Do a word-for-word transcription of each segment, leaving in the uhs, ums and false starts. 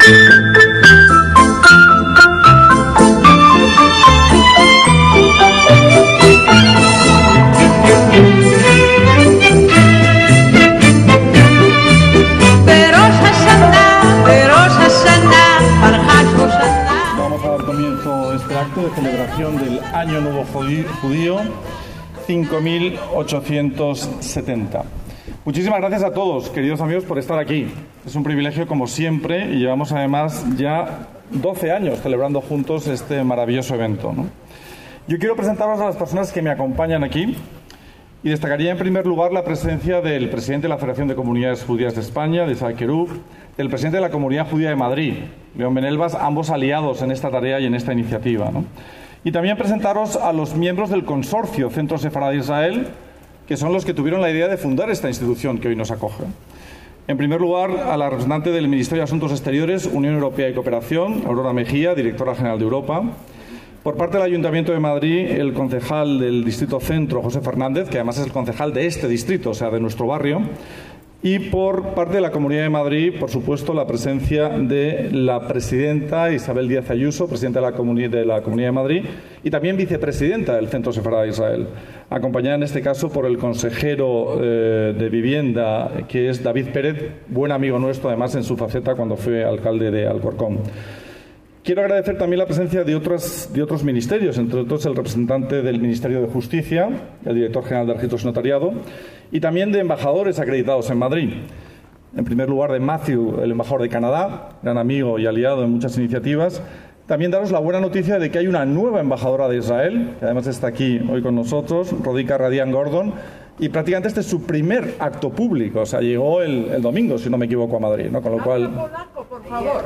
De celebración del Año Nuevo Judío cinco mil ochocientos setenta. Muchísimas gracias a todos, queridos amigos, por estar aquí. Es un privilegio, como siempre, y llevamos además ya doce años celebrando juntos este maravilloso evento, ¿no? Yo quiero presentaros a las personas que me acompañan aquí y destacaría en primer lugar la presencia del presidente de la Federación de Comunidades Judías de España, de Isaac Kerub, del presidente de la Comunidad Judía de Madrid, León Benelvas, ambos aliados en esta tarea y en esta iniciativa, ¿no? Y también presentaros a los miembros del consorcio Centro Sefarad de Israel, que son los que tuvieron la idea de fundar esta institución que hoy nos acoge. En primer lugar, a la representante del Ministerio de Asuntos Exteriores, Unión Europea y Cooperación, Aurora Mejía, directora general de Europa. Por parte del Ayuntamiento de Madrid, el concejal del Distrito Centro, José Fernández, que además es el concejal de este distrito, o sea, de nuestro barrio. Y por parte de la Comunidad de Madrid, por supuesto, la presencia de la presidenta Isabel Díaz Ayuso, presidenta de la, Comuni- de la Comunidad de Madrid, y también vicepresidenta del Centro Sefarad de Israel, acompañada en este caso por el consejero eh, de Vivienda, que es David Pérez, buen amigo nuestro, además, en su faceta cuando fue alcalde de Alcorcón. Quiero agradecer también la presencia de otros, de otros ministerios, entre otros el representante del Ministerio de Justicia, el director general de Registros y Notariado, y también de embajadores acreditados en Madrid. En primer lugar, de Matthew, el embajador de Canadá, gran amigo y aliado en muchas iniciativas. También daros la buena noticia de que hay una nueva embajadora de Israel, que además está aquí hoy con nosotros, Rodika Radian Gordon, y prácticamente este es su primer acto público, o sea, llegó el, el domingo, si no me equivoco, a Madrid, ¿no? Con lo cual... Habla polaco, por favor.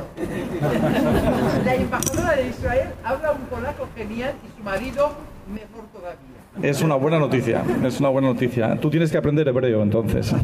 La embajadora de Israel habla un polaco genial y su marido mejor todavía. Es una buena noticia, es una buena noticia. Tú tienes que aprender hebreo, entonces.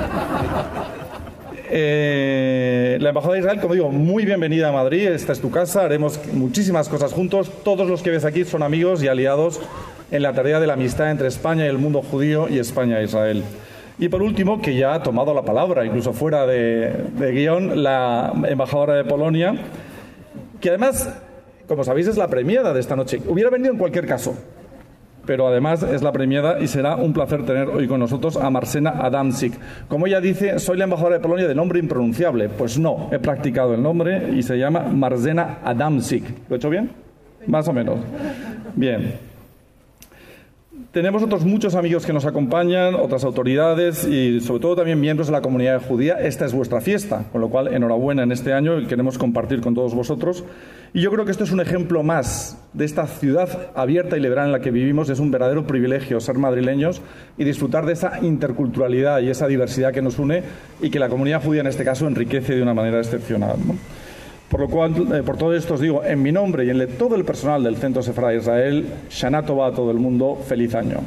Eh, la Embajada de Israel, como digo, muy bienvenida a Madrid, esta es tu casa, haremos muchísimas cosas juntos. Todos los que ves aquí son amigos y aliados en la tarea de la amistad entre España y el mundo judío y España e Israel. Y por último, que ya ha tomado la palabra, incluso fuera de, de guión, la embajadora de Polonia, que además, como sabéis, es la premiada de esta noche. Hubiera venido en cualquier caso, pero además es la premiada y será un placer tener hoy con nosotros a Marzena Adamczyk. Como ella dice, soy la embajadora de Polonia de nombre impronunciable. Pues no, he practicado el nombre y se llama Marzena Adamczyk. ¿Lo he hecho bien? Más o menos. Bien. Tenemos otros muchos amigos que nos acompañan, otras autoridades y sobre todo también miembros de la comunidad judía. Esta es vuestra fiesta, con lo cual enhorabuena en este año y queremos compartir con todos vosotros. Y yo creo que esto es un ejemplo más de esta ciudad abierta y liberal en la que vivimos. Es un verdadero privilegio ser madrileños y disfrutar de esa interculturalidad y esa diversidad que nos une y que la comunidad judía en este caso enriquece de una manera excepcional, ¿no? Por lo cual, eh, por todo esto os digo, en mi nombre y en el de todo el personal del Centro Sefarad de Israel, Shana Tova a todo el mundo, feliz año.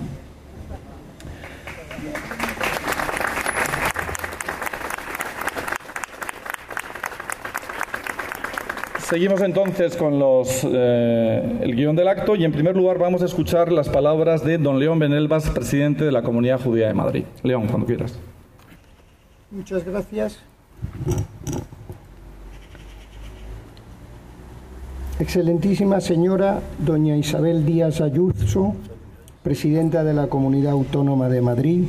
Seguimos entonces con los, eh, el guión del acto y en primer lugar vamos a escuchar las palabras de don León Benelvas, presidente de la Comunidad Judía de Madrid. León, cuando quieras. Muchas gracias. Excelentísima señora doña Isabel Díaz Ayuso, presidenta de la Comunidad Autónoma de Madrid,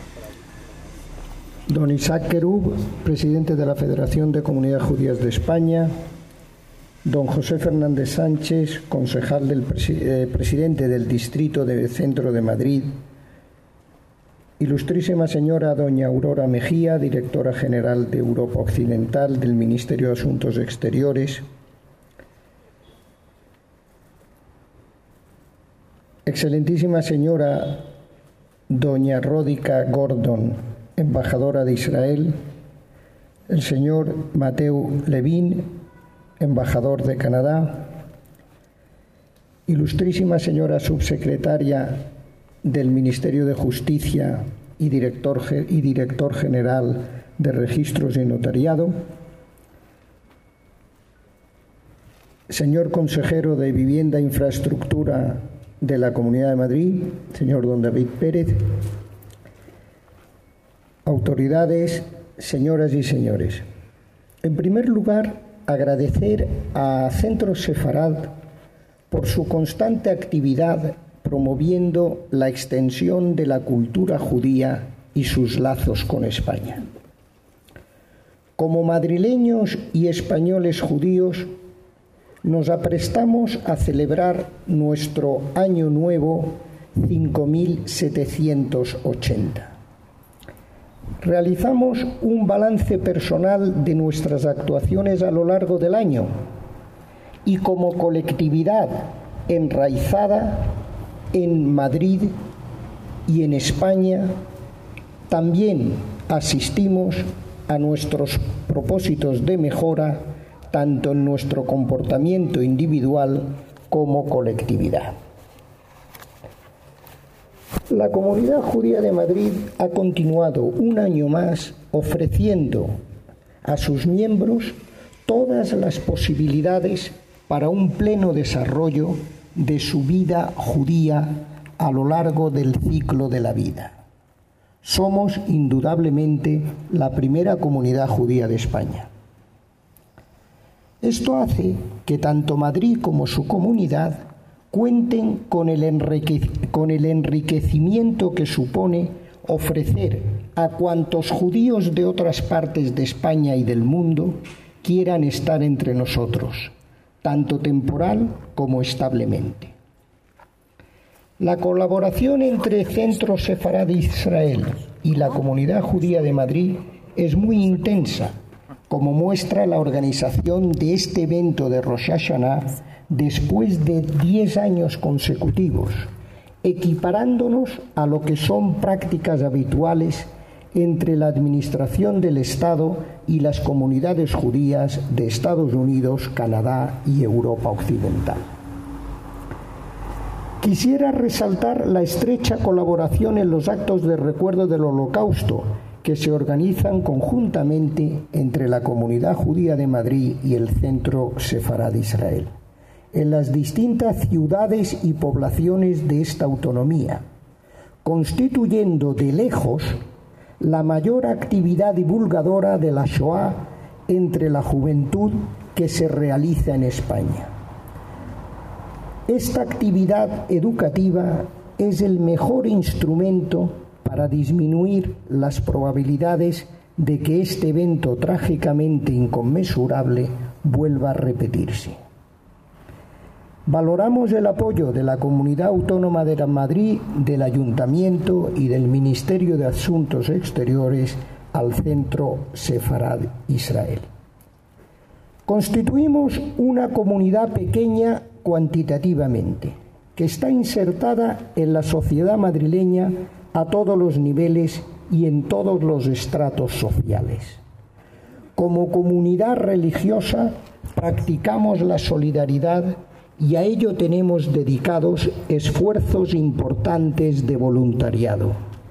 don Isaac Kerub, presidente de la Federación de Comunidades Judías de España, don José Fernández Sánchez, concejal del presi- eh, presidente del Distrito de Centro de Madrid, ilustrísima señora doña Aurora Mejía, directora general de Europa Occidental del Ministerio de Asuntos Exteriores, excelentísima señora doña Rodika Gordon, embajadora de Israel, el señor Mateu Levin, embajador de Canadá, ilustrísima señora subsecretaria del Ministerio de Justicia y director, y director general de Registros y Notariado, señor consejero de Vivienda e Infraestructura de la Comunidad de Madrid, señor don David Pérez, autoridades, señoras y señores. En primer lugar, agradecer a Centro Sefarad por su constante actividad promoviendo la extensión de la cultura judía y sus lazos con España. Como madrileños y españoles judíos, nos aprestamos a celebrar nuestro Año Nuevo cinco mil setecientos ochenta. Realizamos un balance personal de nuestras actuaciones a lo largo del año y como colectividad enraizada en Madrid y en España, también asistimos a nuestros propósitos de mejora tanto en nuestro comportamiento individual como colectividad. La Comunidad Judía de Madrid ha continuado un año más ofreciendo a sus miembros todas las posibilidades para un pleno desarrollo de su vida judía a lo largo del ciclo de la vida. Somos indudablemente la primera comunidad judía de España. Esto hace que tanto Madrid como su comunidad cuenten con el, enrique, con el enriquecimiento que supone ofrecer a cuantos judíos de otras partes de España y del mundo quieran estar entre nosotros, tanto temporal como establemente. La colaboración entre Centro Sefarad de Israel y la Comunidad Judía de Madrid es muy intensa, como muestra la organización de este evento de Rosh Hashanah después de diez años consecutivos, equiparándonos a lo que son prácticas habituales entre la administración del Estado y las comunidades judías de Estados Unidos, Canadá y Europa Occidental. Quisiera resaltar la estrecha colaboración en los actos de recuerdo del Holocausto que se organizan conjuntamente entre la Comunidad Judía de Madrid y el Centro Sefarad de Israel, en las distintas ciudades y poblaciones de esta autonomía, constituyendo de lejos la mayor actividad divulgadora de la Shoah entre la juventud que se realiza en España. Esta actividad educativa es el mejor instrumento para disminuir las probabilidades de que este evento trágicamente inconmensurable vuelva a repetirse. Valoramos el apoyo de la Comunidad Autónoma de Madrid, del Ayuntamiento y del Ministerio de Asuntos Exteriores al Centro Sefarad Israel. Constituimos una comunidad pequeña cuantitativamente, que está insertada en la sociedad madrileña a todos los niveles y en todos los estratos sociales. Como comunidad religiosa practicamos la solidaridad y a ello tenemos dedicados esfuerzos importantes de voluntariado.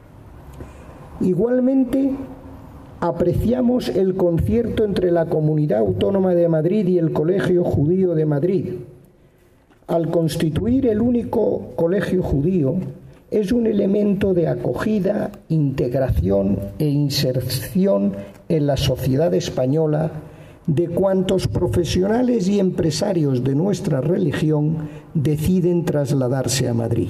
Igualmente, apreciamos el concierto entre la Comunidad Autónoma de Madrid y el Colegio Judío de Madrid. Al constituir el único colegio judío, es un elemento de acogida, integración e inserción en la sociedad española de cuantos profesionales y empresarios de nuestra religión deciden trasladarse a Madrid.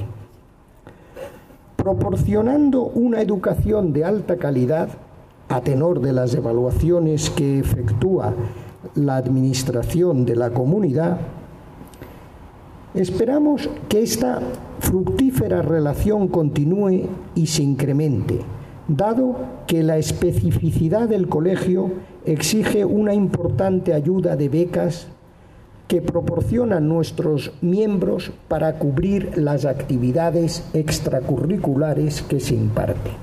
Proporcionando una educación de alta calidad, a tenor de las evaluaciones que efectúa la administración de la comunidad, esperamos que esta fructífera relación continúe y se incremente, dado que la especificidad del colegio exige una importante ayuda de becas que proporcionan nuestros miembros para cubrir las actividades extracurriculares que se imparten.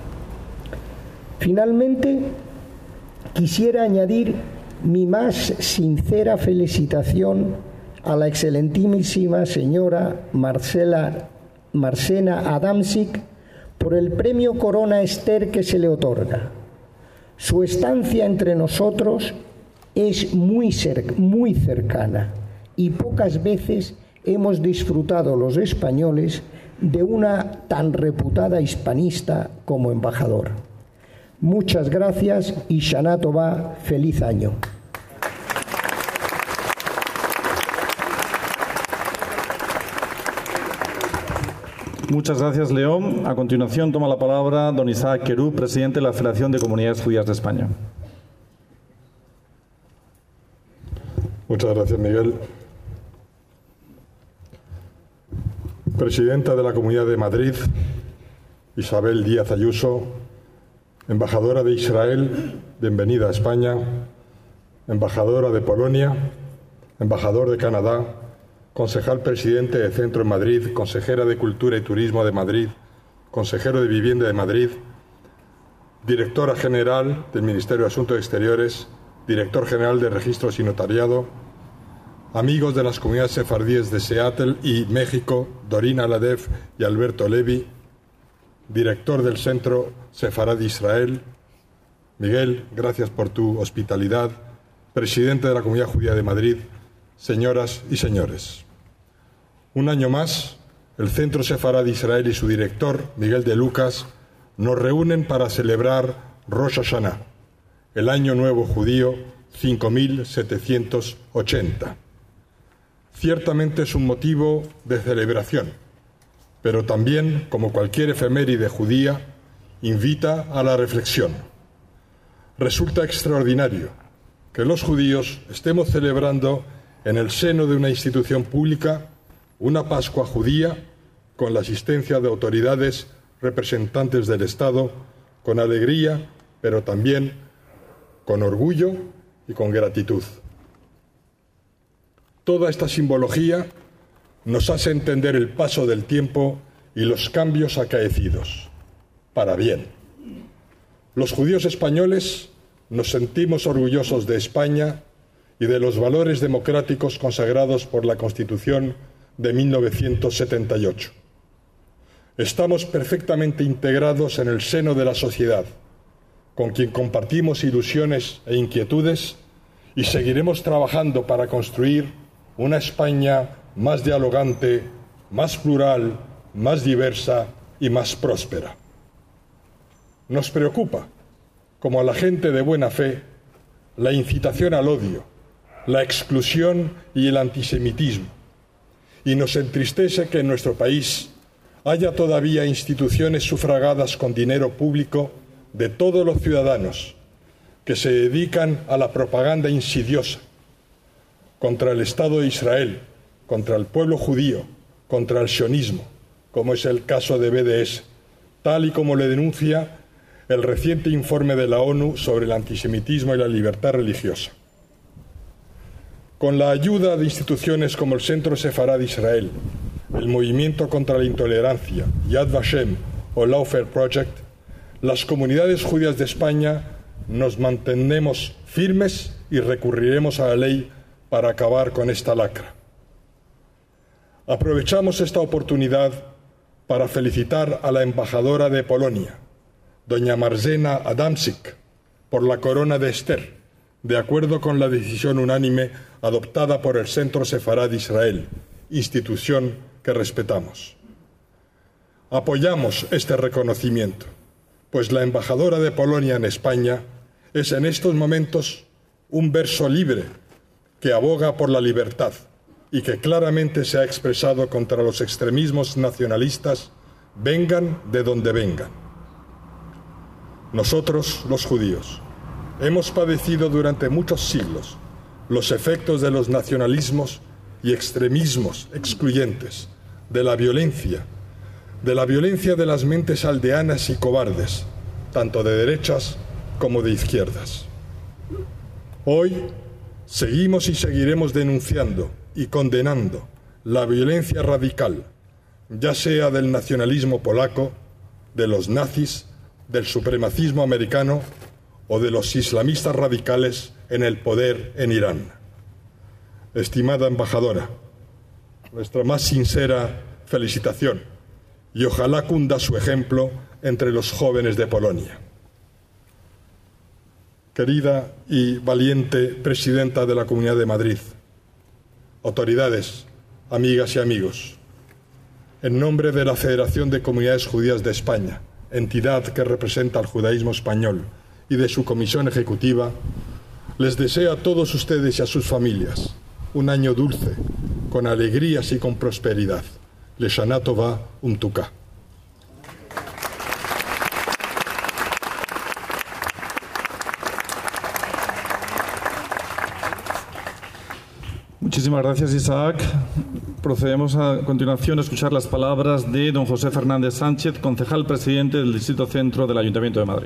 Finalmente, quisiera añadir mi más sincera felicitación a la excelentísima señora Marcela, Marcena Adamczyk por el premio Corona Ester que se le otorga. Su estancia entre nosotros es muy, cer- muy cercana y pocas veces hemos disfrutado los españoles de una tan reputada hispanista como embajador. Muchas gracias y Shana Tová, feliz año. Muchas gracias, León. A continuación toma la palabra don Isaac Querú, presidente de la Federación de Comunidades Judías de España. Muchas gracias, Miguel. Presidenta de la Comunidad de Madrid, Isabel Díaz Ayuso, embajadora de Israel, bienvenida a España, embajadora de Polonia, embajador de Canadá, concejal presidente de Centro en Madrid, consejera de Cultura y Turismo de Madrid, consejero de Vivienda de Madrid, directora general del Ministerio de Asuntos Exteriores, director general de Registros y Notariado, amigos de las comunidades sefardíes de Seattle y México, Dorina Ladev y Alberto Levi, director del Centro Sefarad de Israel, Miguel, gracias por tu hospitalidad, presidente de la Comunidad Judía de Madrid, señoras y señores. Un año más, el Centro Sefarad de Israel y su director, Miguel de Lucas, nos reúnen para celebrar Rosh Hashanah, el Año Nuevo Judío cinco mil setecientos ochenta. Ciertamente es un motivo de celebración, pero también, como cualquier efeméride judía, invita a la reflexión. Resulta extraordinario que los judíos estemos celebrando en el seno de una institución pública una Pascua judía con la asistencia de autoridades representantes del Estado, con alegría, pero también con orgullo y con gratitud. Toda esta simbología nos hace entender el paso del tiempo y los cambios acaecidos, para bien. Los judíos españoles nos sentimos orgullosos de España y de los valores democráticos consagrados por la Constitución de mil novecientos setenta y ocho. Estamos perfectamente integrados en el seno de la sociedad, con quien compartimos ilusiones e inquietudes, y seguiremos trabajando para construir una España más dialogante, más plural, más diversa y más próspera. Nos preocupa, como a la gente de buena fe, la incitación al odio, la exclusión y el antisemitismo, y nos entristece que en nuestro país haya todavía instituciones sufragadas con dinero público de todos los ciudadanos que se dedican a la propaganda insidiosa contra el Estado de Israel, contra el pueblo judío, contra el sionismo, como es el caso de B D S, tal y como le denuncia el reciente informe de la ONU sobre el antisemitismo y la libertad religiosa. Con la ayuda de instituciones como el Centro Sefarad de Israel, el Movimiento contra la Intolerancia, Yad Vashem o Lawfare Project, las comunidades judías de España nos mantenemos firmes y recurriremos a la ley para acabar con esta lacra. Aprovechamos esta oportunidad para felicitar a la embajadora de Polonia, doña Marzena Adamczyk, por la corona de Esther, de acuerdo con la decisión unánime adoptada por el Centro Sefarad de Israel, institución que respetamos. Apoyamos este reconocimiento, pues la embajadora de Polonia en España es en estos momentos un verso libre que aboga por la libertad y que claramente se ha expresado contra los extremismos nacionalistas, vengan de donde vengan. Nosotros, los judíos, hemos padecido durante muchos siglos los efectos de los nacionalismos y extremismos excluyentes, de la violencia, de la violencia de las mentes aldeanas y cobardes, tanto de derechas como de izquierdas. Hoy seguimos y seguiremos denunciando y condenando la violencia radical, ya sea del nacionalismo polaco, de los nazis, del supremacismo americano o de los islamistas radicales en el poder en Irán. Estimada embajadora, nuestra más sincera felicitación y ojalá cunda su ejemplo entre los jóvenes de Polonia. Querida y valiente presidenta de la Comunidad de Madrid, autoridades, amigas y amigos, en nombre de la Federación de Comunidades Judías de España, entidad que representa al judaísmo español, y de su comisión ejecutiva, les deseo a todos ustedes y a sus familias un año dulce, con alegrías y con prosperidad. Leshana Tova Umtuká. Muchísimas gracias, Isaac. Procedemos a continuación a escuchar las palabras de don José Fernández Sánchez, concejal presidente del Distrito Centro del Ayuntamiento de Madrid.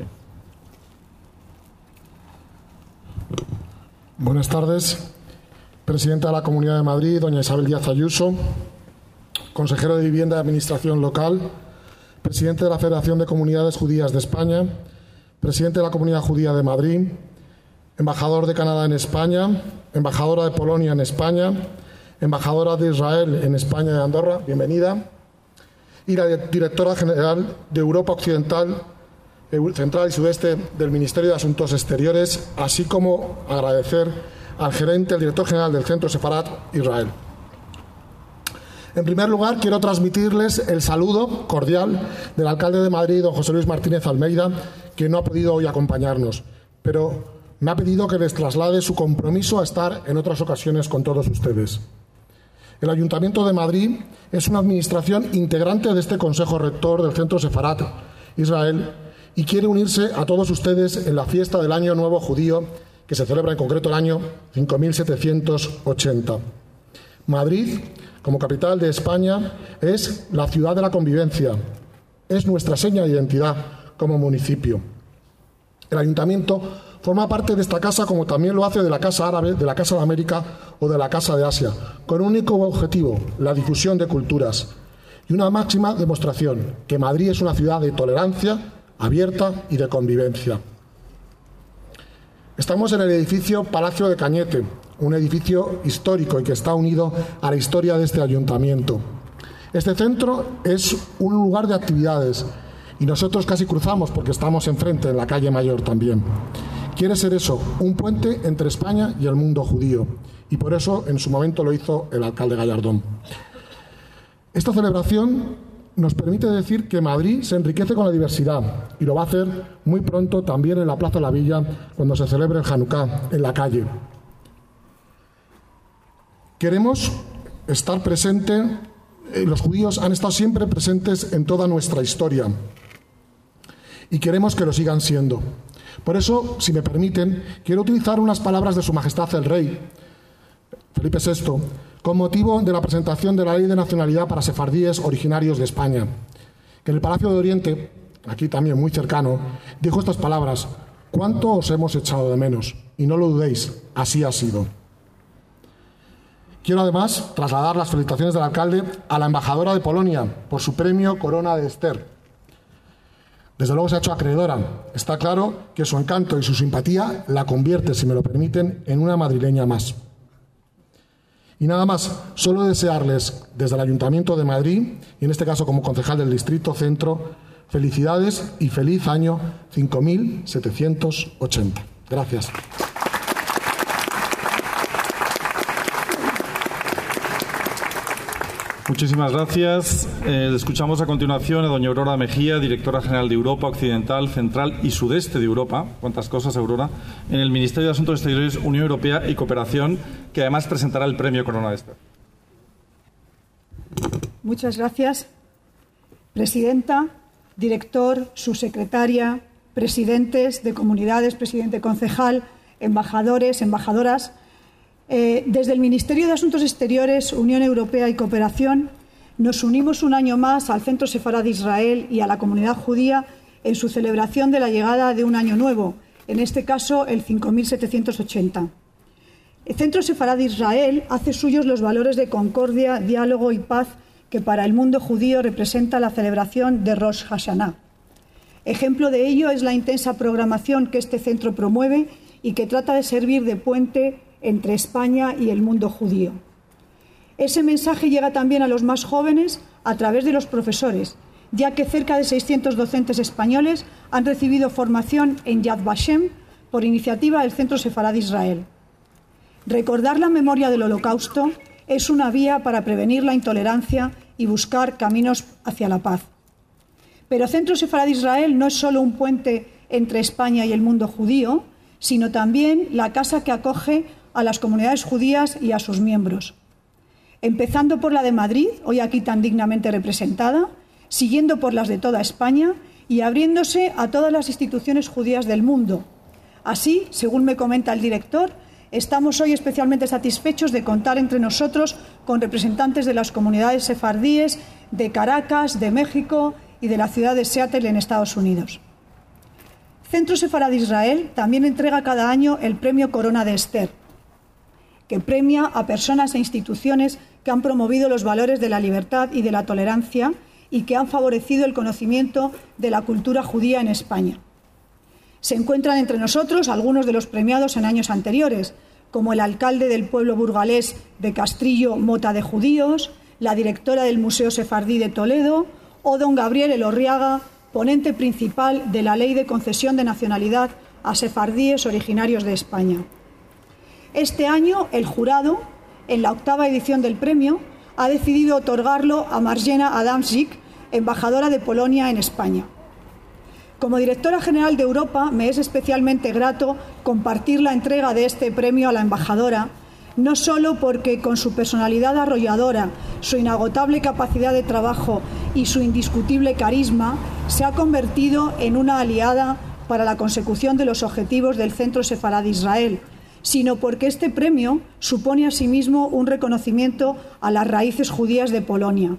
Buenas tardes. Presidenta de la Comunidad de Madrid, doña Isabel Díaz Ayuso, consejero de Vivienda y Administración Local, presidente de la Federación de Comunidades Judías de España, presidente de la Comunidad Judía de Madrid, embajador de Canadá en España, embajadora de Polonia en España, embajadora de Israel en España y Andorra, bienvenida, y la directora general de Europa Occidental, Central y Sudeste del Ministerio de Asuntos Exteriores, así como agradecer al gerente, el director general del Centro Sefarat, Israel. En primer lugar, quiero transmitirles el saludo cordial del alcalde de Madrid, don José Luis Martínez Almeida, que no ha podido hoy acompañarnos, pero me ha pedido que les traslade su compromiso a estar en otras ocasiones con todos ustedes. El Ayuntamiento de Madrid es una administración integrante de este Consejo Rector del Centro Sefarat, Israel, y quiere unirse a todos ustedes en la fiesta del Año Nuevo Judío, que se celebra en concreto el año cinco mil setecientos ochenta. Madrid, como capital de España, es la ciudad de la convivencia, es nuestra seña de identidad como municipio. El Ayuntamiento forma parte de esta casa, como también lo hace de la Casa Árabe, de la Casa de América o de la Casa de Asia, con un único objetivo: la difusión de culturas y una máxima demostración, que Madrid es una ciudad de tolerancia, abierta y de convivencia. Estamos en el edificio Palacio de Cañete, un edificio histórico y que está unido a la historia de este ayuntamiento. Este centro es un lugar de actividades y nosotros casi cruzamos porque estamos enfrente, en la calle Mayor también. Quiere ser eso, un puente entre España y el mundo judío, y por eso en su momento lo hizo el alcalde Gallardón. Esta celebración nos permite decir que Madrid se enriquece con la diversidad, y lo va a hacer muy pronto también en la Plaza de la Villa, cuando se celebre el Hanukká en la calle. Queremos estar presentes, eh, los judíos han estado siempre presentes en toda nuestra historia, y queremos que lo sigan siendo. Por eso, si me permiten, quiero utilizar unas palabras de Su Majestad el Rey Felipe sexto, con motivo de la presentación de la Ley de Nacionalidad para sefardíes originarios de España, que en el Palacio de Oriente, aquí también muy cercano, dijo estas palabras: «¿Cuánto os hemos echado de menos? Y no lo dudéis, así ha sido». Quiero además trasladar las felicitaciones del alcalde a la embajadora de Polonia por su premio Corona de Ester. Desde luego se ha hecho acreedora. Está claro que su encanto y su simpatía la convierte, si me lo permiten, en una madrileña más. Y nada más, solo desearles desde el Ayuntamiento de Madrid, y en este caso como concejal del Distrito Centro, felicidades y feliz año cinco mil setecientos ochenta. Gracias. Muchísimas gracias. Eh, escuchamos a continuación a doña Aurora Mejía, directora general de Europa Occidental, Central y Sudeste de Europa. ¿Cuántas cosas, Aurora? En el Ministerio de Asuntos Exteriores, Unión Europea y Cooperación, que además presentará el premio Corona de Ester. Muchas gracias. Presidenta, director, subsecretaria, presidentes de comunidades, presidente concejal, embajadores, embajadoras. Eh, desde el Ministerio de Asuntos Exteriores, Unión Europea y Cooperación, nos unimos un año más al Centro Sefarad de Israel y a la comunidad judía en su celebración de la llegada de un año nuevo, en este caso el cinco mil setecientos ochenta. El Centro Sefarad de Israel hace suyos los valores de concordia, diálogo y paz que para el mundo judío representa la celebración de Rosh Hashanah. Ejemplo de ello es la intensa programación que este centro promueve y que trata de servir de puente entre España y el mundo judío. Ese mensaje llega también a los más jóvenes a través de los profesores, ya que cerca de seiscientos docentes españoles han recibido formación en Yad Vashem por iniciativa del Centro Sefarad de Israel. Recordar la memoria del Holocausto es una vía para prevenir la intolerancia y buscar caminos hacia la paz. Pero Centro Sefarad de Israel no es solo un puente entre España y el mundo judío, sino también la casa que acoge a las comunidades judías y a sus miembros. Empezando por la de Madrid, hoy aquí tan dignamente representada, siguiendo por las de toda España y abriéndose a todas las instituciones judías del mundo. Así, según me comenta el director, Estamos hoy especialmente satisfechos de contar entre nosotros con representantes de las comunidades sefardíes de Caracas, de México y de la ciudad de Seattle en Estados Unidos. Centro Sefarad Israel también entrega cada año el Premio Corona de Esther, que premia a personas e instituciones que han promovido los valores de la libertad y de la tolerancia y que han favorecido el conocimiento de la cultura judía en España. Se encuentran entre nosotros algunos de los premiados en años anteriores, como el alcalde del pueblo burgalés de Castrillo, Mota de Judíos, la directora del Museo Sefardí de Toledo o don Gabriel Elorriaga, ponente principal de la Ley de Concesión de Nacionalidad a sefardíes originarios de España. Este año, el jurado, en la octava edición del premio, ha decidido otorgarlo a Marzena Adamczyk, embajadora de Polonia en España. Como directora general de Europa, me es especialmente grato compartir la entrega de este premio a la embajadora, no solo porque con su personalidad arrolladora, su inagotable capacidad de trabajo y su indiscutible carisma, se ha convertido en una aliada para la consecución de los objetivos del Centro Sefarad Israel, sino porque este premio supone asimismo un reconocimiento a las raíces judías de Polonia.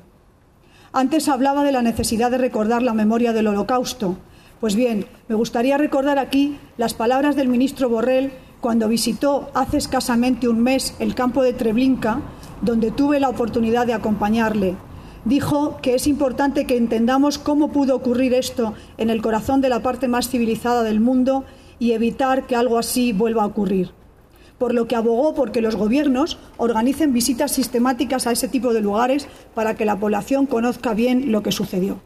Antes hablaba de la necesidad de recordar la memoria del Holocausto. Pues bien, me gustaría recordar aquí las palabras del ministro Borrell cuando visitó hace escasamente un mes el campo de Treblinka, donde tuve la oportunidad de acompañarle. Dijo que es importante que entendamos cómo pudo ocurrir esto en el corazón de la parte más civilizada del mundo y evitar que algo así vuelva a ocurrir. Por lo que abogó porque los gobiernos organicen visitas sistemáticas a ese tipo de lugares para que la población conozca bien lo que sucedió.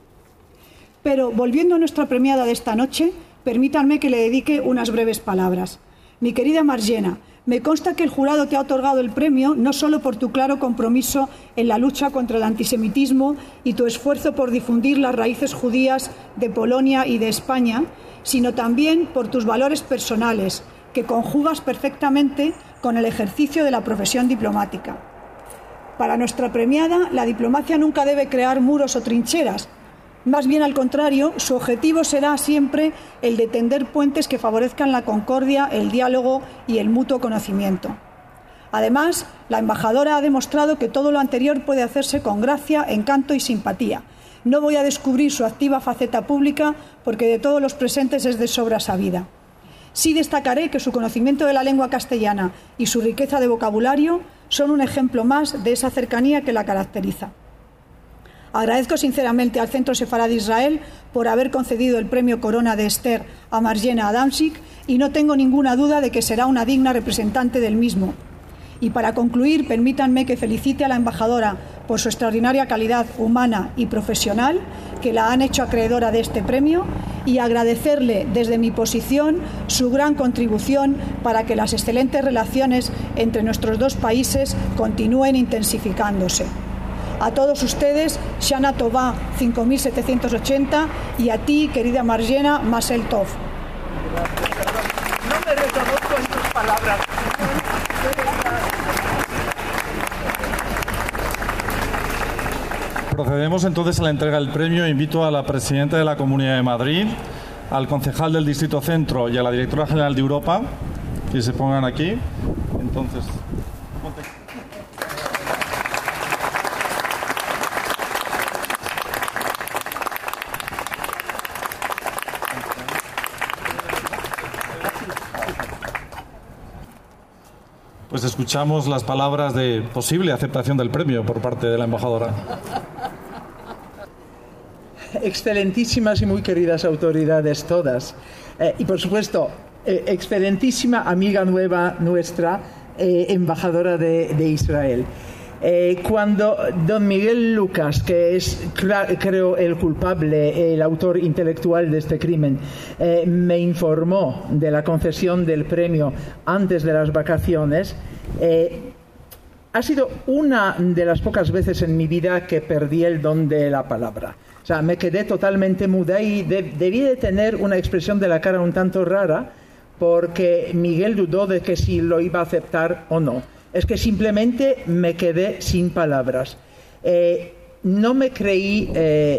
Pero, volviendo a nuestra premiada de esta noche, permítanme que le dedique unas breves palabras. Mi querida Marzena, me consta que el jurado te ha otorgado el premio no solo por tu claro compromiso en la lucha contra el antisemitismo y tu esfuerzo por difundir las raíces judías de Polonia y de España, sino también por tus valores personales, que conjugas perfectamente con el ejercicio de la profesión diplomática. Para nuestra premiada, la diplomacia nunca debe crear muros o trincheras. Más bien al contrario, su objetivo será siempre el de tender puentes que favorezcan la concordia, el diálogo y el mutuo conocimiento. Además, la embajadora ha demostrado que todo lo anterior puede hacerse con gracia, encanto y simpatía. No voy a descubrir su activa faceta pública porque de todos los presentes es de sobra sabida. Sí destacaré que su conocimiento de la lengua castellana y su riqueza de vocabulario son un ejemplo más de esa cercanía que la caracteriza. Agradezco sinceramente al Centro Sefarad Israel por haber concedido el Premio Corona de Esther a Marzena Adamczyk y no tengo ninguna duda de que será una digna representante del mismo. Y para concluir, permítanme que felicite a la embajadora por su extraordinaria calidad humana y profesional, que la han hecho acreedora de este premio, y agradecerle desde mi posición su gran contribución para que las excelentes relaciones entre nuestros dos países continúen intensificándose. A todos ustedes, Shana Tová cinco mil setecientos ochenta, y a ti, querida Marzena, Mazel Tov. No me reconozco en tus palabras. Procedemos entonces a la entrega del premio. Invito a la presidenta de la Comunidad de Madrid, al concejal del Distrito Centro y a la directora general de Europa que se pongan aquí. Entonces, ponte. Pues escuchamos las palabras de posible aceptación del premio por parte de la embajadora. Excelentísimas y muy queridas autoridades todas. Eh, y por supuesto, eh, excelentísima amiga nueva nuestra, eh, embajadora de, de Israel. Eh, cuando don Miguel Lucas, que es creo el culpable, el autor intelectual de este crimen, eh, me informó de la concesión del premio antes de las vacaciones, eh, ha sido una de las pocas veces en mi vida que perdí el don de la palabra. O sea, me quedé totalmente muda y de, debí de tener una expresión de la cara un tanto rara, porque Miguel dudó de que si lo iba a aceptar o no. Es que simplemente me quedé sin palabras. Eh, no me creí eh,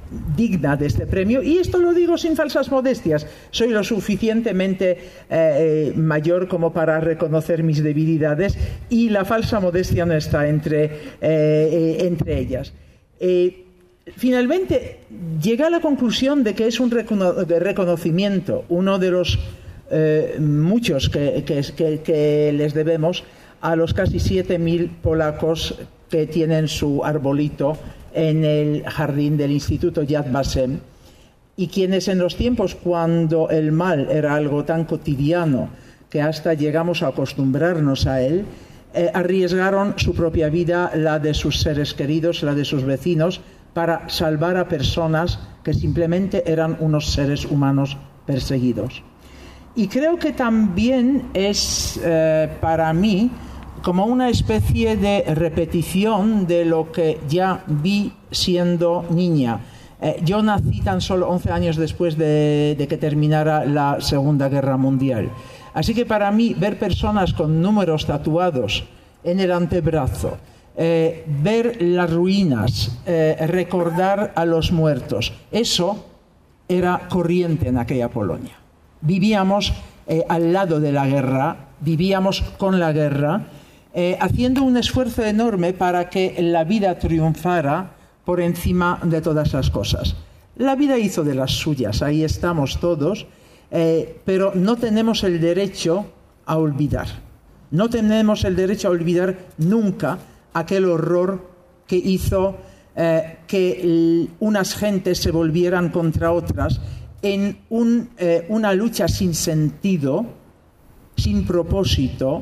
digna de este premio, y esto lo digo sin falsas modestias. Soy lo suficientemente eh, mayor como para reconocer mis debilidades, y la falsa modestia no está entre, eh, eh, entre ellas. Eh, finalmente, llegué a la conclusión de que es un recono- de reconocimiento, uno de los eh, muchos que, que, que, que les debemos a los casi siete mil polacos que tienen su arbolito en el jardín del Instituto Yad Vashem, y quienes en los tiempos cuando el mal era algo tan cotidiano que hasta llegamos a acostumbrarnos a él, eh, arriesgaron su propia vida, la de sus seres queridos, la de sus vecinos, para salvar a personas que simplemente eran unos seres humanos perseguidos. Y creo que también es eh, para mí como una especie de repetición de lo que ya vi siendo niña. Eh, yo nací tan solo once años después de, de que terminara la Segunda Guerra Mundial. Así que para mí ver personas con números tatuados en el antebrazo, eh, ver las ruinas, eh, recordar a los muertos, eso era corriente en aquella Polonia. Vivíamos eh, al lado de la guerra, vivíamos con la guerra, eh, haciendo un esfuerzo enorme para que la vida triunfara por encima de todas las cosas. La vida hizo de las suyas, ahí estamos todos, eh, pero no tenemos el derecho a olvidar. No tenemos el derecho a olvidar nunca aquel horror que hizo eh, que unas gentes se volvieran contra otras en un, eh, una lucha sin sentido, sin propósito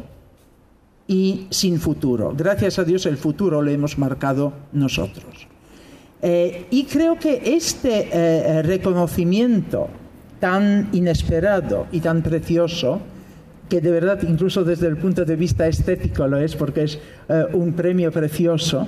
y sin futuro. Gracias a Dios el futuro lo hemos marcado nosotros. Eh, y creo que este eh, reconocimiento tan inesperado y tan precioso, que de verdad incluso desde el punto de vista estético lo es, porque es eh, un premio precioso,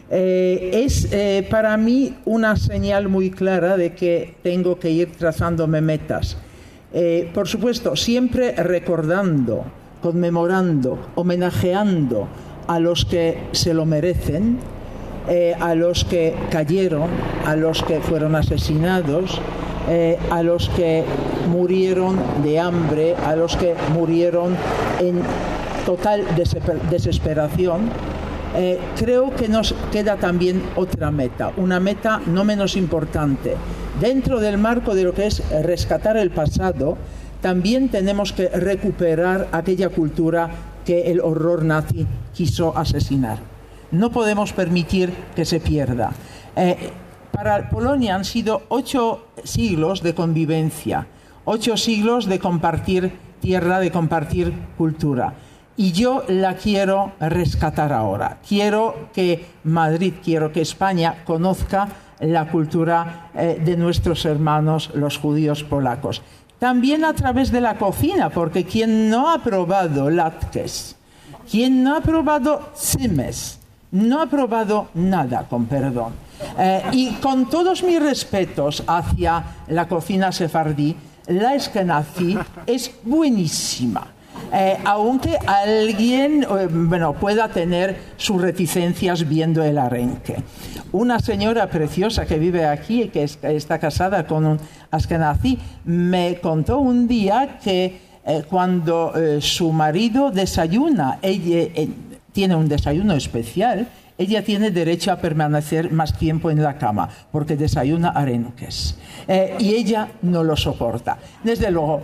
eh, es eh, para mí una señal muy clara de que tengo que ir trazándome metas. Eh, por supuesto, siempre recordando, conmemorando, homenajeando a los que se lo merecen, eh, a los que cayeron, a los que fueron asesinados, eh, a los que murieron de hambre, a los que murieron en total desesperación. Eh, creo que nos queda también otra meta, una meta no menos importante. Dentro del marco de lo que es rescatar el pasado, también tenemos que recuperar aquella cultura que el horror nazi quiso asesinar. No podemos permitir que se pierda. Eh, para Polonia han sido ocho siglos de convivencia, ocho siglos de compartir tierra, de compartir cultura. Y yo la quiero rescatar ahora. Quiero que Madrid, quiero que España conozca la cultura eh, de nuestros hermanos, los judíos polacos. También a través de la cocina, porque quien no ha probado latkes, quien no ha probado tsimes, no ha probado nada, con perdón. Eh, y con todos mis respetos hacia la cocina sefardí, la eskenazi es buenísima. Eh, aunque alguien eh, bueno, pueda tener sus reticencias viendo el arenque. Una señora preciosa que vive aquí, que es, está casada con un askenazí, me contó un día que eh, cuando eh, su marido desayuna, ella eh, tiene un desayuno especial, ella tiene derecho a permanecer más tiempo en la cama, porque desayuna arenques. Eh, y ella no lo soporta. Desde luego,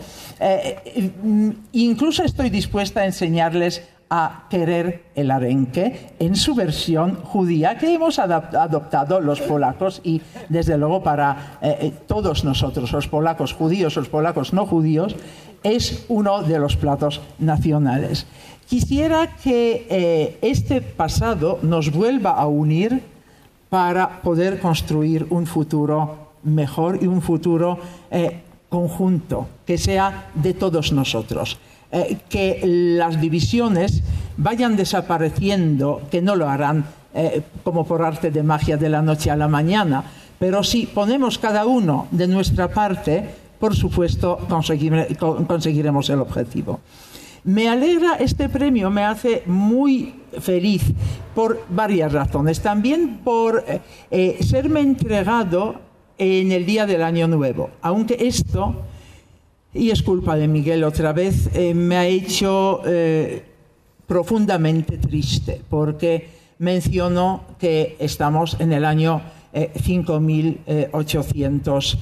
eh, incluso estoy dispuesta a enseñarles a querer el arenque en su versión judía, que hemos adoptado los polacos, y desde luego para eh, todos nosotros, los polacos judíos, los polacos no judíos, es uno de los platos nacionales. Quisiera que eh, este pasado nos vuelva a unir para poder construir un futuro mejor y un futuro eh, conjunto, que sea de todos nosotros. Eh, que las divisiones vayan desapareciendo, que no lo harán eh, como por arte de magia de la noche a la mañana, pero si ponemos cada uno de nuestra parte, por supuesto conseguire, conseguiremos el objetivo. Me alegra este premio, me hace muy feliz por varias razones. También por eh, serme entregado en el día del Año Nuevo. Aunque esto, y es culpa de Miguel otra vez, eh, me ha hecho eh, profundamente triste, porque mencionó que estamos en el año eh, cinco mil setecientos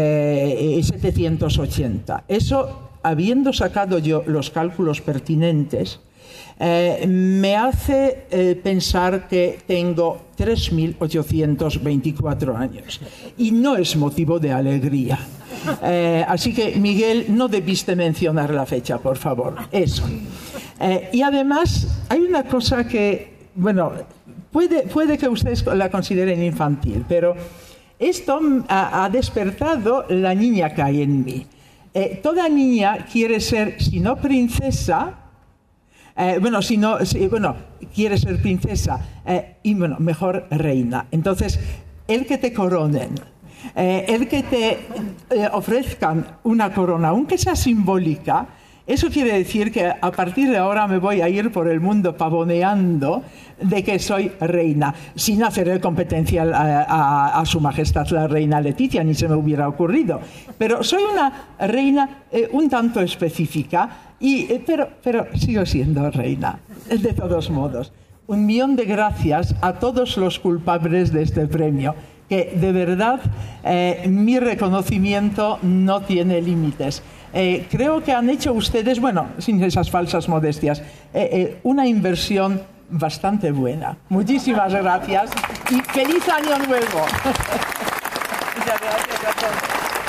ochenta. Eso, habiendo sacado yo los cálculos pertinentes, Eh, me hace eh, pensar que tengo tres mil ochocientos veinticuatro años y no es motivo de alegría. Eh, así que, Miguel, no debiste mencionar la fecha, por favor. Eso. Eh, y además, hay una cosa que, bueno, puede, puede que ustedes la consideren infantil, pero esto ha, ha despertado la niña que hay en mí. Eh, toda niña quiere ser, si no princesa, Eh, bueno, si no, si, bueno, quiere ser princesa eh, y, bueno, mejor reina. Entonces, el que te coronen, eh, el que te eh, ofrezcan una corona, aunque sea simbólica, eso quiere decir que a partir de ahora me voy a ir por el mundo pavoneando de que soy reina, sin hacer competencia a, a, a su majestad la reina Leticia, ni se me hubiera ocurrido. Pero soy una reina eh, un tanto específica, y, eh, pero, pero sigo siendo reina, de todos modos. Un millón de gracias a todos los culpables de este premio, que de verdad eh, mi reconocimiento no tiene límites. Eh, creo que han hecho ustedes, bueno, sin esas falsas modestias, eh, eh, una inversión bastante buena. Muchísimas gracias y feliz Año Nuevo. Muchas gracias a todos.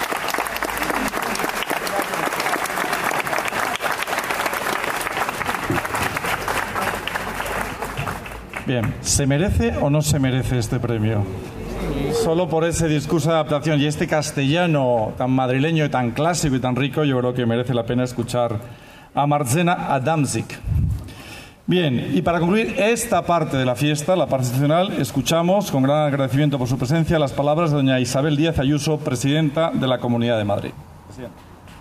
Bien, ¿se merece o no se merece este premio? Solo por ese discurso de adaptación y este castellano tan madrileño y tan clásico y tan rico, yo creo que merece la pena escuchar a Marzena Adamczyk. Bien, y para concluir esta parte de la fiesta, la parte institucional, escuchamos con gran agradecimiento por su presencia las palabras de doña Isabel Díaz Ayuso, presidenta de la Comunidad de Madrid. Presidenta.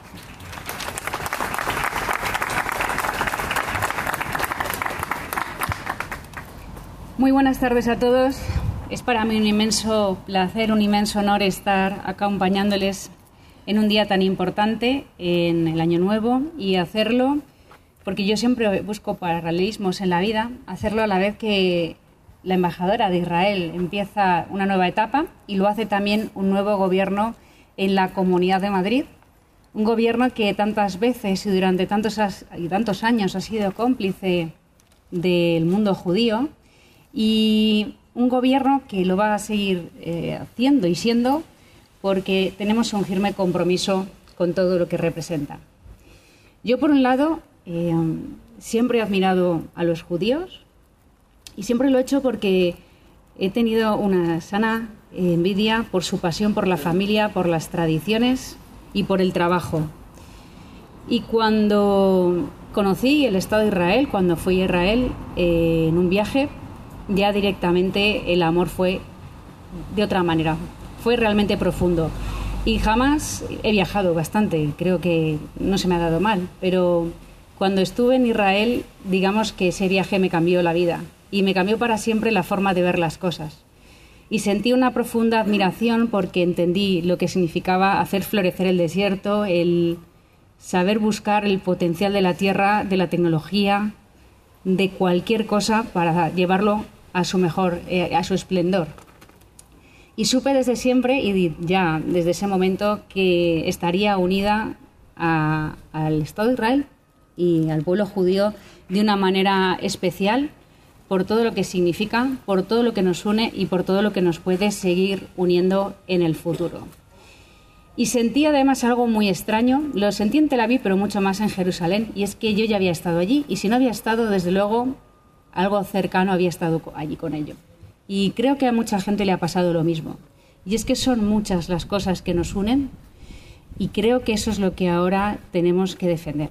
Muy buenas tardes a todos. Es para mí un inmenso placer, un inmenso honor estar acompañándoles en un día tan importante, en el Año Nuevo, y hacerlo porque yo siempre busco paralelismos en la vida, hacerlo a la vez que la embajadora de Israel empieza una nueva etapa y lo hace también un nuevo gobierno en la Comunidad de Madrid, un gobierno que tantas veces y durante tantos, y tantos años ha sido cómplice del mundo judío, y un gobierno que lo va a seguir eh, haciendo y siendo porque tenemos un firme compromiso con todo lo que representa. Yo, por un lado, eh, siempre he admirado a los judíos y siempre lo he hecho porque he tenido una sana envidia por su pasión por la familia, por las tradiciones y por el trabajo. Y cuando conocí el Estado de Israel, cuando fui a Israel eh, en un viaje, ya directamente el amor fue de otra manera, fue realmente profundo. Y jamás he viajado bastante, creo que no se me ha dado mal, pero cuando estuve en Israel, digamos que ese viaje me cambió la vida y me cambió para siempre la forma de ver las cosas. Y sentí una profunda admiración porque entendí lo que significaba hacer florecer el desierto, el saber buscar el potencial de la tierra, de la tecnología, de cualquier cosa para llevarlo a su mejor, eh, a su esplendor. Y supe desde siempre, y ya desde ese momento, que estaría unida a, al Estado de Israel y al pueblo judío de una manera especial por todo lo que significa, por todo lo que nos une y por todo lo que nos puede seguir uniendo en el futuro. Y sentí además algo muy extraño, lo sentí en Tel Aviv, pero mucho más en Jerusalén, y es que yo ya había estado allí, y si no había estado, desde luego, algo cercano había estado allí con ello. Y creo que a mucha gente le ha pasado lo mismo. Y es que son muchas las cosas que nos unen, y creo que eso es lo que ahora tenemos que defender.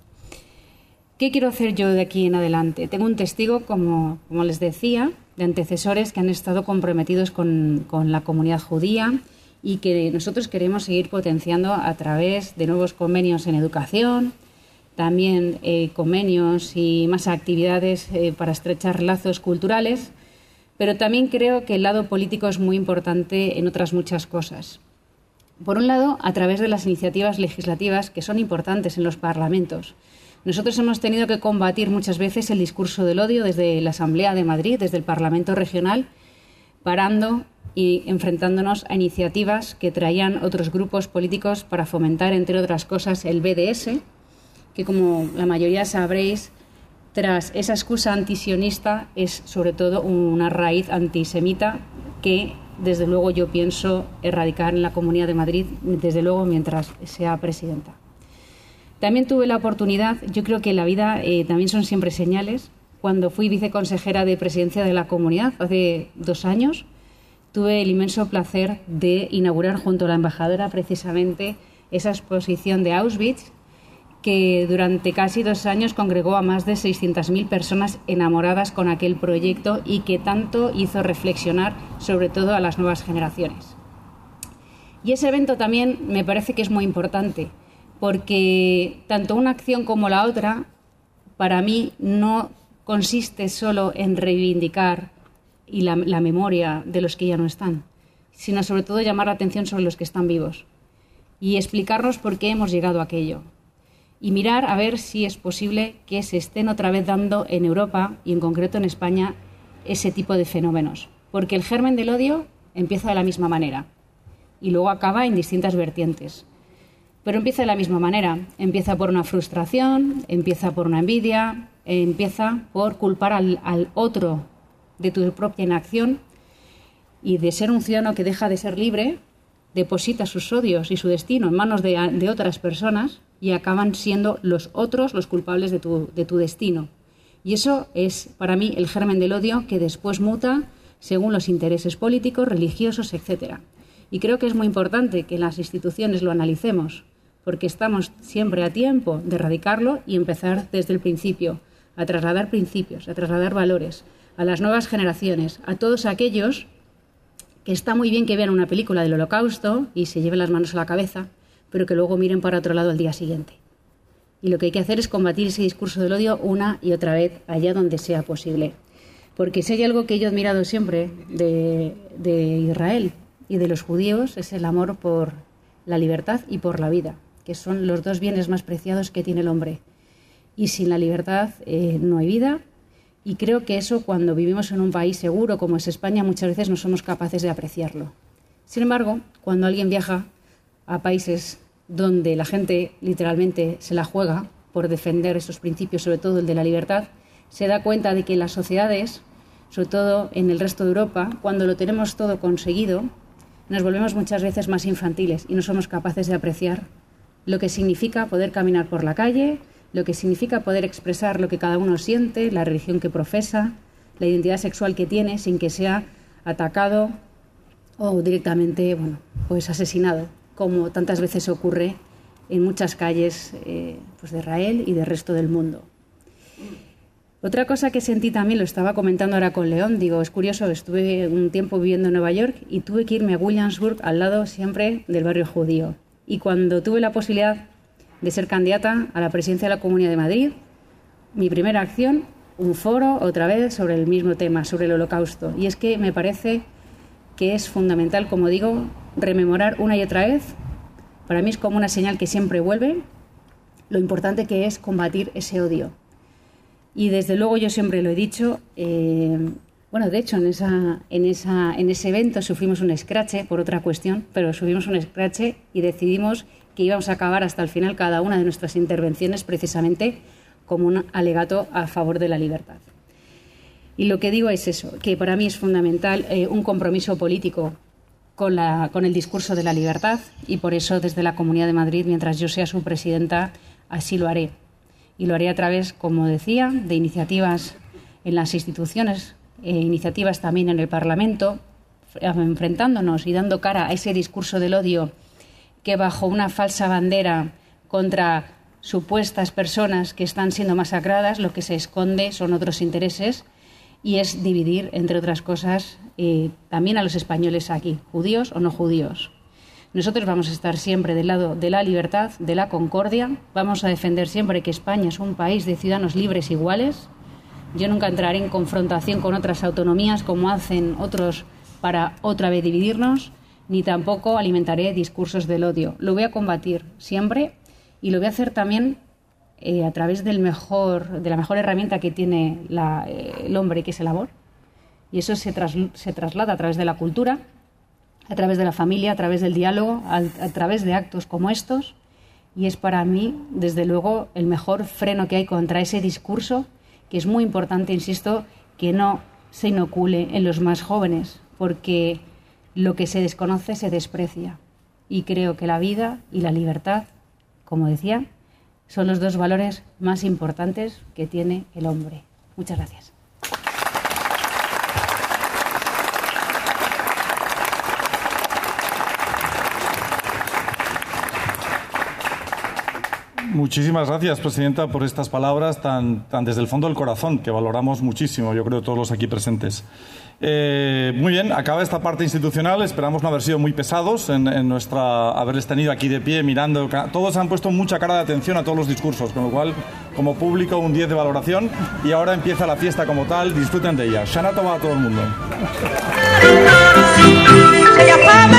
¿Qué quiero hacer yo de aquí en adelante? Tengo un testigo, como, como les decía, de antecesores que han estado comprometidos con, con la comunidad judía, y que nosotros queremos seguir potenciando a través de nuevos convenios en educación, también eh, convenios y más actividades eh, para estrechar lazos culturales, pero también creo que el lado político es muy importante en otras muchas cosas. Por un lado, a través de las iniciativas legislativas que son importantes en los parlamentos. Nosotros hemos tenido que combatir muchas veces el discurso del odio desde la Asamblea de Madrid, desde el Parlamento regional, parando y enfrentándonos a iniciativas que traían otros grupos políticos para fomentar, entre otras cosas, el B D S, que, como la mayoría sabréis, tras esa excusa antisionista es sobre todo una raíz antisemita que, desde luego, yo pienso erradicar en la Comunidad de Madrid, desde luego, mientras sea presidenta. También tuve la oportunidad, yo creo que en la vida eh, también son siempre señales. Cuando fui viceconsejera de presidencia de la Comunidad hace dos años, tuve el inmenso placer de inaugurar junto a la embajadora precisamente esa exposición de Auschwitz, que durante casi dos años congregó a más de seiscientas mil personas enamoradas con aquel proyecto y que tanto hizo reflexionar sobre todo a las nuevas generaciones. Y ese evento también me parece que es muy importante, porque tanto una acción como la otra, para mí, no consiste solo en reivindicar y la, la memoria de los que ya no están, sino sobre todo llamar la atención sobre los que están vivos y explicarnos por qué hemos llegado a aquello. Y mirar a ver si es posible que se estén otra vez dando en Europa y en concreto en España ese tipo de fenómenos. Porque el germen del odio empieza de la misma manera y luego acaba en distintas vertientes. Pero empieza de la misma manera. Empieza por una frustración, empieza por una envidia, empieza por culpar al, al otro de tu propia inacción y de ser un ciudadano que deja de ser libre, deposita sus odios y su destino en manos de, de otras personas y acaban siendo los otros los culpables de tu, de tu destino. Y eso es, para mí, el germen del odio que después muta según los intereses políticos, religiosos, etcétera. Y creo que es muy importante que las instituciones lo analicemos, porque estamos siempre a tiempo de erradicarlo y empezar desde el principio, a trasladar principios, a trasladar valores a las nuevas generaciones, a todos aquellos que está muy bien que vean una película del Holocausto y se lleven las manos a la cabeza, pero que luego miren para otro lado al día siguiente. Y lo que hay que hacer es combatir ese discurso del odio una y otra vez, allá donde sea posible. Porque si hay algo que yo he admirado siempre de, de Israel y de los judíos, es el amor por la libertad y por la vida, que son los dos bienes más preciados que tiene el hombre. Y sin la libertad eh, no hay vida. Y creo que eso, cuando vivimos en un país seguro como es España, muchas veces no somos capaces de apreciarlo. Sin embargo, cuando alguien viaja a países donde la gente literalmente se la juega por defender esos principios, sobre todo el de la libertad, se da cuenta de que las sociedades, sobre todo en el resto de Europa, cuando lo tenemos todo conseguido, nos volvemos muchas veces más infantiles y no somos capaces de apreciar lo que significa poder caminar por la calle, lo que significa poder expresar lo que cada uno siente, la religión que profesa, la identidad sexual que tiene, sin que sea atacado o directamente, bueno, pues asesinado, como tantas veces ocurre en muchas calles eh, pues de Israel y del resto del mundo. Otra cosa que sentí también, lo estaba comentando ahora con León, digo, es curioso, estuve un tiempo viviendo en Nueva York y tuve que irme a Williamsburg, al lado siempre del barrio judío. Y cuando tuve la posibilidad de ser candidata a la presidencia de la Comunidad de Madrid, mi primera acción, un foro, otra vez, sobre el mismo tema, sobre el Holocausto. Y es que me parece que es fundamental, como digo, rememorar una y otra vez. Para mí es como una señal que siempre vuelve, lo importante que es combatir ese odio. Y desde luego yo siempre lo he dicho, eh, bueno, de hecho en, esa, en, esa, en ese evento sufrimos un escrache por otra cuestión, pero sufrimos un escrache y decidimos que íbamos a acabar hasta el final cada una de nuestras intervenciones precisamente como un alegato a favor de la libertad. Y lo que digo es eso, que para mí es fundamental eh, un compromiso político con, la, con el discurso de la libertad y por eso desde la Comunidad de Madrid, mientras yo sea su presidenta, así lo haré. Y lo haré a través, como decía, de iniciativas en las instituciones, eh, iniciativas también en el Parlamento, enfrentándonos y dando cara a ese discurso del odio que bajo una falsa bandera contra supuestas personas que están siendo masacradas, lo que se esconde son otros intereses y es dividir, entre otras cosas, eh, también a los españoles aquí, judíos o no judíos. Nosotros vamos a estar siempre del lado de la libertad, de la concordia, vamos a defender siempre que España es un país de ciudadanos libres iguales. Yo nunca entraré en confrontación con otras autonomías como hacen otros para otra vez dividirnos. ni tampoco alimentaré discursos del odio. Lo voy a combatir siempre y lo voy a hacer también eh, a través del mejor, de la mejor herramienta que tiene la, eh, el hombre, que es el amor. Y eso se, tras, se traslada a través de la cultura, a través de la familia, a través del diálogo, a, a través de actos como estos. Y es para mí, desde luego, el mejor freno que hay contra ese discurso, que es muy importante, insisto, que no se inocule en los más jóvenes, porque lo que se desconoce se desprecia. Y creo que la vida y la libertad, como decía, son los dos valores más importantes que tiene el hombre. Muchas gracias. Muchísimas gracias, Presidenta, por estas palabras tan, tan desde el fondo del corazón, que valoramos muchísimo, yo creo, todos los aquí presentes. Eh, muy bien, acaba esta parte institucional. Esperamos no haber sido muy pesados en, en nuestra haberles tenido aquí de pie mirando. Todos han puesto mucha cara de atención a todos los discursos, con lo cual, como público, un diez de valoración. Y ahora empieza la fiesta como tal. Disfruten de ella. Shana Tova a todo el mundo.